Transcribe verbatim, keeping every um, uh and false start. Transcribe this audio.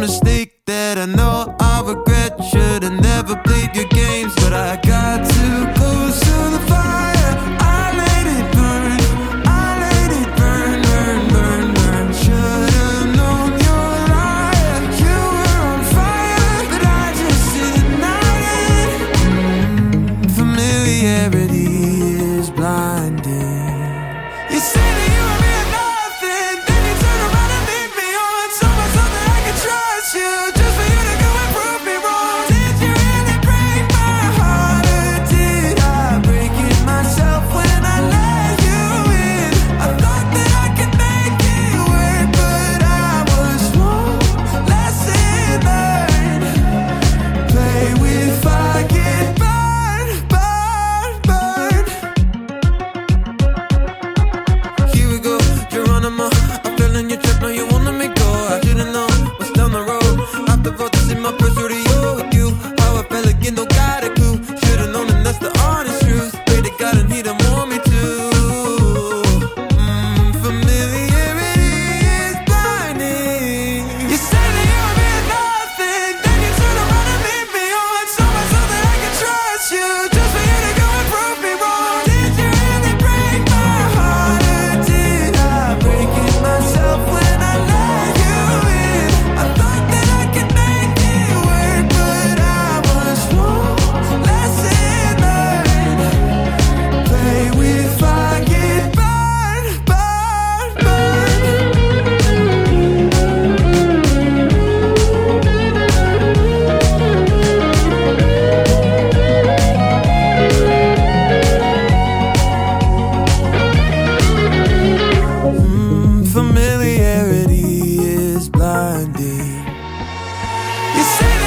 mistake that I know I regret. Should've never played your games, but I got too close to the fire. I let it burn, I let it burn, burn, burn, burn. Should've known you're a liar. You were on fire, but I just ignited. Mm, familiarity is blinding. You say that you were me nothing, then you turn around and leave me on. So much that I can trust you, just for you to go and prove me wrong. Did you really break my heart, or did I break it myself when I let you in? I thought that I could make it work, but I was wrong. Lesson learned. Play with fire, get burned, burned, burned. Here we go, you're on a mo. I'm feeling your trip, now you wanna make go. I should've known what's down the road. After all this in my pursuit of you, with you, how I felt again, don't got a clue. Should've known, and that's the honest truth. Pray to God and he don't want me to. Mm, familiarity is blinding. You say that you were me nothing, then you turn around and leave me on. So much so that I can trust you, just for you to go and prove me wrong. Did you really break my heart, or did I break it myself when I let you in? I thought that I could make it work, but I was wrong. Lesson learned. Play with fire, get burned, burned, burned. Mm, familiarity is blinding. You say